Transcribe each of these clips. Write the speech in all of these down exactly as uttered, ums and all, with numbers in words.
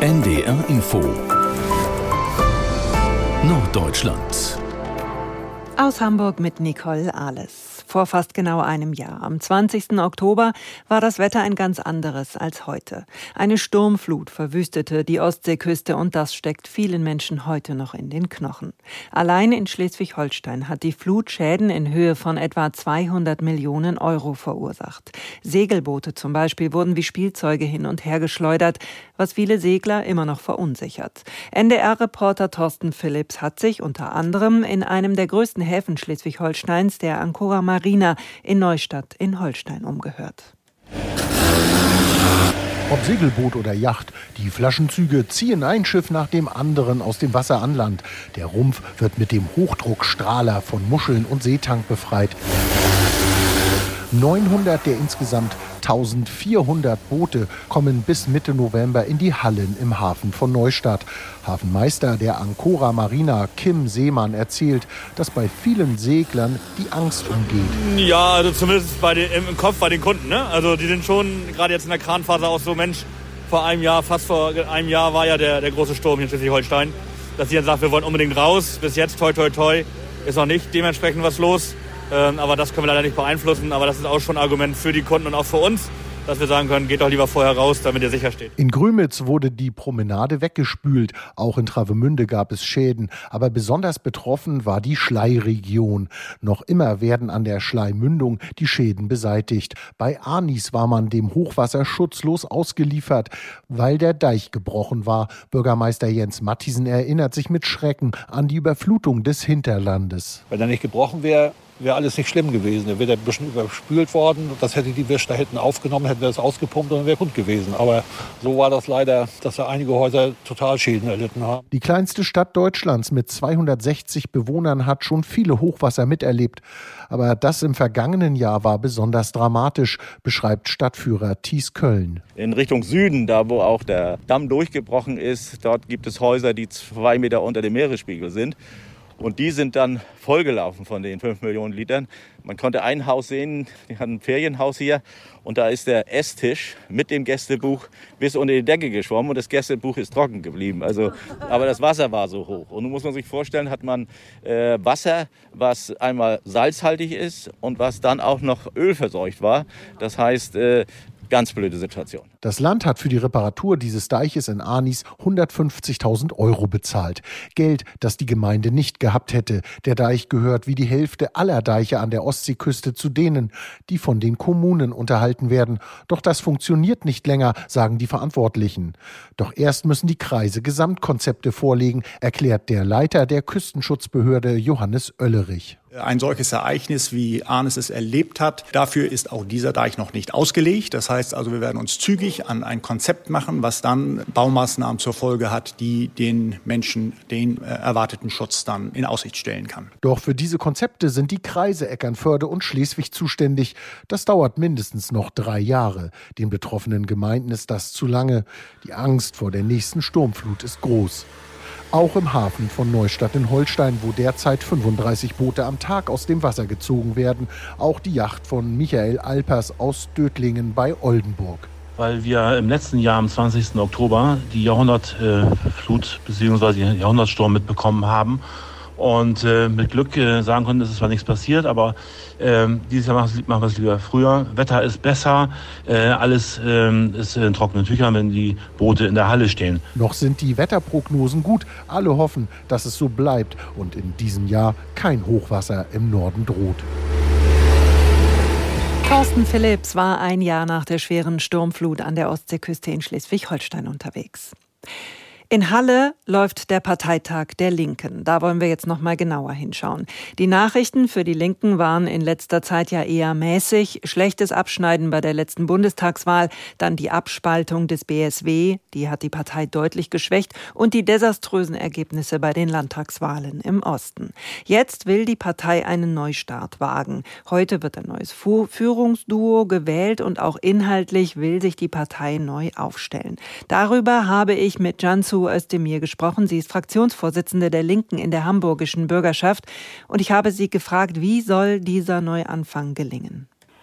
N D R Info Norddeutschland. Aus Hamburg mit Nicole Ahles. Vor fast genau einem Jahr, am zwanzigsten Oktober, war das Wetter ein ganz anderes als heute. Eine Sturmflut verwüstete die Ostseeküste und das steckt vielen Menschen heute noch in den Knochen. Allein in Schleswig-Holstein hat die Flut Schäden in Höhe von etwa zweihundert Millionen Euro verursacht. Segelboote zum Beispiel wurden wie Spielzeuge hin und her geschleudert, was viele Segler immer noch verunsichert. N D R-Reporter Thorsten Philipps hat sich unter anderem in einem der größten Häfen Schleswig-Holsteins, der Ancora Marina in Neustadt in Holstein, umgehört. Ob Segelboot oder Yacht, die Flaschenzüge ziehen ein Schiff nach dem anderen aus dem Wasser an Land. Der Rumpf wird mit dem Hochdruckstrahler von Muscheln und Seetank befreit. neunhundert der insgesamt eintausendvierhundert Boote kommen bis Mitte November in die Hallen im Hafen von Neustadt. Hafenmeister der Ancora Marina, Kim Seemann, erzählt, dass bei vielen Seglern die Angst umgeht. Ja, also zumindest bei den, im Kopf bei den Kunden. Ne? Also die sind schon gerade jetzt in der Kranphase auch so, Mensch, vor einem Jahr, fast vor einem Jahr war ja der, der große Sturm hier in Schleswig-Holstein, dass sie dann sagt, wir wollen unbedingt raus. Bis jetzt, toi, toi, toi, ist noch nicht dementsprechend was los. Ähm, aber das können wir leider nicht beeinflussen. Aber das ist auch schon ein Argument für die Kunden und auch für uns, dass wir sagen können, geht doch lieber vorher raus, damit ihr sicher steht. In Grömitz wurde die Promenade weggespült. Auch in Travemünde gab es Schäden. Aber besonders betroffen war die Schlei-Region. Noch immer werden an der Schleimündung die Schäden beseitigt. Bei Arnis war man dem Hochwasser schutzlos ausgeliefert, weil der Deich gebrochen war. Bürgermeister Jens Mathiesen erinnert sich mit Schrecken an die Überflutung des Hinterlandes. Wenn er nicht gebrochen wäre, wäre alles nicht schlimm gewesen. Er wäre ein bisschen überspült worden. Das hätte die Wisch da hinten aufgenommen, hätten wir das ausgepumpt und dann wäre gut gewesen. Aber so war das leider, dass da einige Häuser total Schäden erlitten haben. Die kleinste Stadt Deutschlands mit zweihundertsechzig Bewohnern hat schon viele Hochwasser miterlebt. Aber das im vergangenen Jahr war besonders dramatisch, beschreibt Stadtführer Thies Köln. In Richtung Süden, da wo auch der Damm durchgebrochen ist, dort gibt es Häuser, die zwei Meter unter dem Meeresspiegel sind. Und die sind dann vollgelaufen von den fünf Millionen Litern. Man konnte ein Haus sehen, die hatten ein Ferienhaus hier. Und da ist der Esstisch mit dem Gästebuch bis unter die Decke geschwommen. Und das Gästebuch ist trocken geblieben. Also, aber das Wasser war so hoch. Und nun muss man sich vorstellen, hat man äh, Wasser, was einmal salzhaltig ist und was dann auch noch ölverseucht war. Das heißt, äh, ganz blöde Situation. Das Land hat für die Reparatur dieses Deiches in Arnis hundertfünfzigtausend Euro bezahlt. Geld, das die Gemeinde nicht gehabt hätte. Der Deich gehört wie die Hälfte aller Deiche an der Ostseeküste zu denen, die von den Kommunen unterhalten werden. Doch das funktioniert nicht länger, sagen die Verantwortlichen. Doch erst müssen die Kreise Gesamtkonzepte vorlegen, erklärt der Leiter der Küstenschutzbehörde Johannes Oellerich. Ein solches Ereignis, wie Arnis es erlebt hat, dafür ist auch dieser Deich noch nicht ausgelegt. Das heißt also, wir werden uns zügig an ein Konzept machen, was dann Baumaßnahmen zur Folge hat, die den Menschen den äh, erwarteten Schutz dann in Aussicht stellen kann. Doch für diese Konzepte sind die Kreise Eckernförde und Schleswig zuständig. Das dauert mindestens noch drei Jahre. Den betroffenen Gemeinden ist das zu lange. Die Angst vor der nächsten Sturmflut ist groß. Auch im Hafen von Neustadt in Holstein, wo derzeit fünfunddreißig Boote am Tag aus dem Wasser gezogen werden. Auch die Yacht von Michael Alpers aus Dötlingen bei Oldenburg. Weil wir im letzten Jahr, am zwanzigsten Oktober, die Jahrhundertflut bzw. den Jahrhundertsturm mitbekommen haben. Und äh, mit Glück äh, sagen konnten, es ist zwar nichts passiert, aber äh, dieses Jahr machen wir es lieber früher. Wetter ist besser, äh, alles äh, ist in trockenen Tüchern, wenn die Boote in der Halle stehen. Noch sind die Wetterprognosen gut. Alle hoffen, dass es so bleibt und in diesem Jahr kein Hochwasser im Norden droht. Thorsten Philipps war ein Jahr nach der schweren Sturmflut an der Ostseeküste in Schleswig-Holstein unterwegs. In Halle läuft der Parteitag der Linken. Da wollen wir jetzt noch mal genauer hinschauen. Die Nachrichten für die Linken waren in letzter Zeit ja eher mäßig. Schlechtes Abschneiden bei der letzten Bundestagswahl, dann die Abspaltung des B S W, die hat die Partei deutlich geschwächt, und die desaströsen Ergebnisse bei den Landtagswahlen im Osten. Jetzt will die Partei einen Neustart wagen. Heute wird ein neues Führungsduo gewählt und auch inhaltlich will sich die Partei neu aufstellen. Darüber habe ich mit Cansu Özdemir gesprochen. Sie ist Fraktionsvorsitzende der Linken in der hamburgischen Bürgerschaft. Und ich habe sie gefragt, wie soll dieser Neuanfang gelingen?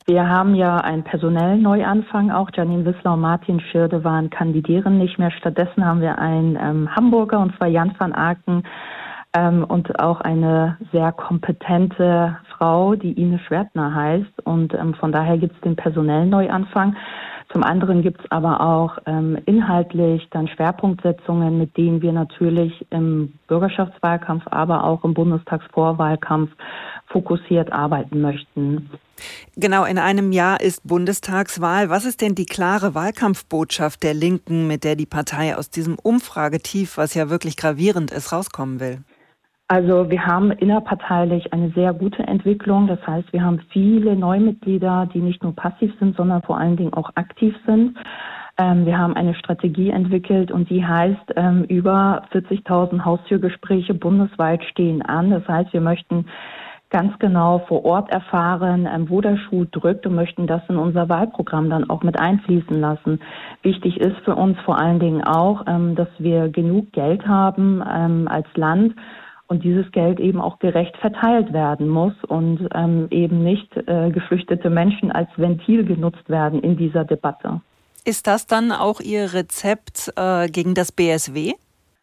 Wir haben ja einen personellen Neuanfang auch. Janine Wissler und Martin Schirdewan kandidieren nicht mehr. Stattdessen haben wir einen ähm, Hamburger, und zwar Jan van Aken, ähm, und auch eine sehr kompetente Frau, die Ine Schwertner heißt. Und ähm, von daher gibt es den personellen Neuanfang. Zum anderen gibt es aber auch ähm, inhaltlich dann Schwerpunktsetzungen, mit denen wir natürlich im Bürgerschaftswahlkampf, aber auch im Bundestagsvorwahlkampf fokussiert arbeiten möchten. Genau, in einem Jahr ist Bundestagswahl. Was ist denn die klare Wahlkampfbotschaft der Linken, mit der die Partei aus diesem Umfragetief, was ja wirklich gravierend ist, rauskommen will? Also wir haben innerparteilich eine sehr gute Entwicklung. Das heißt, wir haben viele Neumitglieder, die nicht nur passiv sind, sondern vor allen Dingen auch aktiv sind. Ähm, wir haben eine Strategie entwickelt und die heißt, ähm, über vierzigtausend Haustürgespräche bundesweit stehen an. Das heißt, wir möchten ganz genau vor Ort erfahren, ähm, wo der Schuh drückt, und möchten das in unser Wahlprogramm dann auch mit einfließen lassen. Wichtig ist für uns vor allen Dingen auch, ähm, dass wir genug Geld haben ähm, als Land, und dieses Geld eben auch gerecht verteilt werden muss und ähm, eben nicht äh, geflüchtete Menschen als Ventil genutzt werden in dieser Debatte. Ist das dann auch Ihr Rezept äh, gegen das B S W?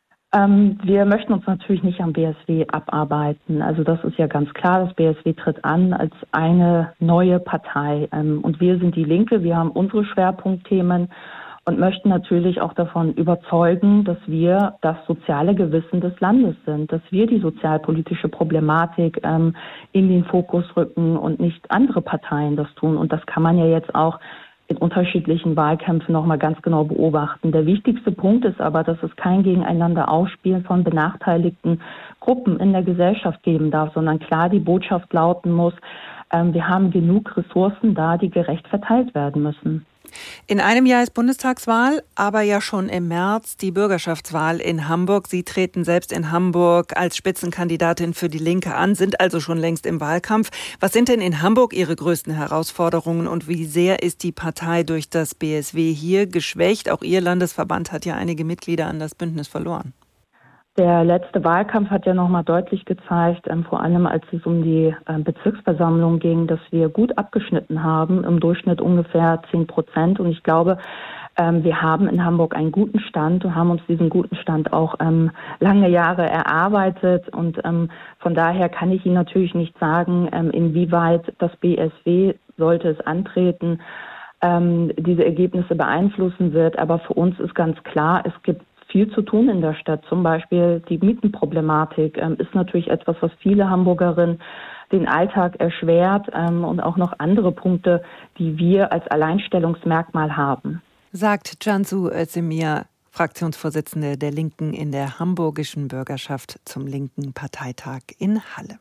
Ähm, wir möchten uns natürlich nicht am B S W abarbeiten. Also das ist ja ganz klar, das B S W tritt an als eine neue Partei. Ähm, und wir sind die Linke, wir haben unsere Schwerpunktthemen und möchten natürlich auch davon überzeugen, dass wir das soziale Gewissen des Landes sind, dass wir die sozialpolitische Problematik ähm, in den Fokus rücken und nicht andere Parteien das tun. Und das kann man ja jetzt auch in unterschiedlichen Wahlkämpfen nochmal ganz genau beobachten. Der wichtigste Punkt ist aber, dass es kein Gegeneinander ausspielen von benachteiligten Gruppen in der Gesellschaft geben darf, sondern klar die Botschaft lauten muss, ähm, wir haben genug Ressourcen da, die gerecht verteilt werden müssen. In einem Jahr ist Bundestagswahl, aber ja schon im März die Bürgerschaftswahl in Hamburg. Sie treten selbst in Hamburg als Spitzenkandidatin für die Linke an, sind also schon längst im Wahlkampf. Was sind denn in Hamburg Ihre größten Herausforderungen und wie sehr ist die Partei durch das B S W hier geschwächt? Auch Ihr Landesverband hat ja einige Mitglieder an das Bündnis verloren. Der letzte Wahlkampf hat ja nochmal deutlich gezeigt, ähm, vor allem als es um die äh, Bezirksversammlung ging, dass wir gut abgeschnitten haben, im Durchschnitt ungefähr zehn Prozent. Und ich glaube, ähm, wir haben in Hamburg einen guten Stand und haben uns diesen guten Stand auch ähm, lange Jahre erarbeitet. Und ähm, von daher kann ich Ihnen natürlich nicht sagen, ähm, inwieweit das B S W, sollte es antreten, ähm, diese Ergebnisse beeinflussen wird. Aber für uns ist ganz klar, es gibt viel zu tun in der Stadt. Zum Beispiel die Mietenproblematik ähm, ist natürlich etwas, was viele Hamburgerinnen den Alltag erschwert ähm, und auch noch andere Punkte, die wir als Alleinstellungsmerkmal haben. Sagt Cansu Özdemir, Fraktionsvorsitzende der Linken in der hamburgischen Bürgerschaft zum Linken Parteitag in Halle.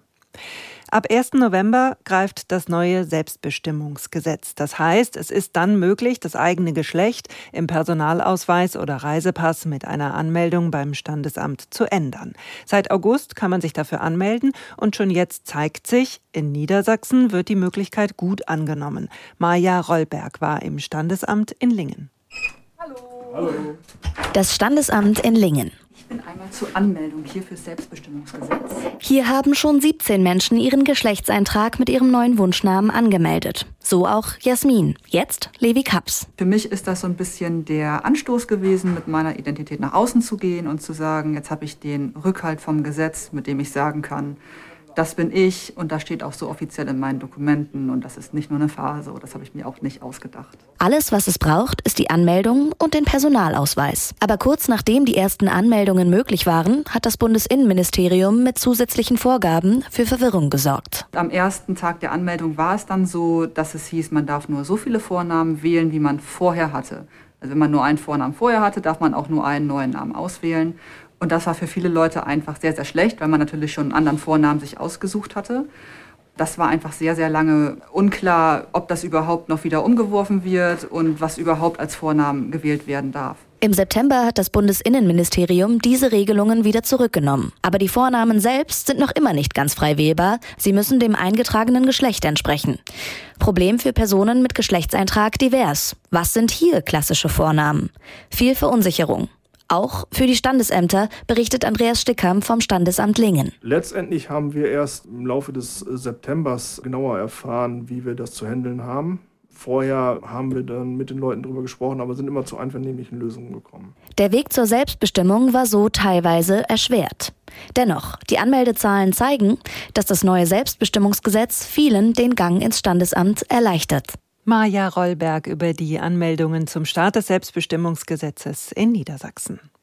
Ab ersten November greift das neue Selbstbestimmungsgesetz. Das heißt, es ist dann möglich, das eigene Geschlecht im Personalausweis oder Reisepass mit einer Anmeldung beim Standesamt zu ändern. Seit August kann man sich dafür anmelden und schon jetzt zeigt sich, in Niedersachsen wird die Möglichkeit gut angenommen. Maja Rollberg war im Standesamt in Lingen. Hallo. Hallo. Das Standesamt in Lingen. Ich bin einmal zur Anmeldung hier fürs Selbstbestimmungsgesetz. Hier haben schon siebzehn Menschen ihren Geschlechtseintrag mit ihrem neuen Wunschnamen angemeldet. So auch Jasmin, jetzt Levi Kaps. Für mich ist das so ein bisschen der Anstoß gewesen, mit meiner Identität nach außen zu gehen und zu sagen, jetzt habe ich den Rückhalt vom Gesetz, mit dem ich sagen kann, das bin ich und das steht auch so offiziell in meinen Dokumenten und das ist nicht nur eine Phase, das habe ich mir auch nicht ausgedacht. Alles, was es braucht, ist die Anmeldung und den Personalausweis. Aber kurz nachdem die ersten Anmeldungen möglich waren, hat das Bundesinnenministerium mit zusätzlichen Vorgaben für Verwirrung gesorgt. Am ersten Tag der Anmeldung war es dann so, dass es hieß, man darf nur so viele Vornamen wählen, wie man vorher hatte. Also wenn man nur einen Vornamen vorher hatte, darf man auch nur einen neuen Namen auswählen. Und das war für viele Leute einfach sehr, sehr schlecht, weil man natürlich schon einen anderen Vornamen sich ausgesucht hatte. Das war einfach sehr, sehr lange unklar, ob das überhaupt noch wieder umgeworfen wird und was überhaupt als Vornamen gewählt werden darf. Im September hat das Bundesinnenministerium diese Regelungen wieder zurückgenommen. Aber die Vornamen selbst sind noch immer nicht ganz frei wählbar. Sie müssen dem eingetragenen Geschlecht entsprechen. Problem für Personen mit Geschlechtseintrag divers. Was sind hier klassische Vornamen? Viel Verunsicherung. Auch für die Standesämter, berichtet Andreas Stickham vom Standesamt Lingen. Letztendlich haben wir erst im Laufe des Septembers genauer erfahren, wie wir das zu handeln haben. Vorher haben wir dann mit den Leuten drüber gesprochen, aber sind immer zu einvernehmlichen Lösungen gekommen. Der Weg zur Selbstbestimmung war so teilweise erschwert. Dennoch, die Anmeldezahlen zeigen, dass das neue Selbstbestimmungsgesetz vielen den Gang ins Standesamt erleichtert. Maja Rollberg über die Anmeldungen zum Start des Selbstbestimmungsgesetzes in Niedersachsen.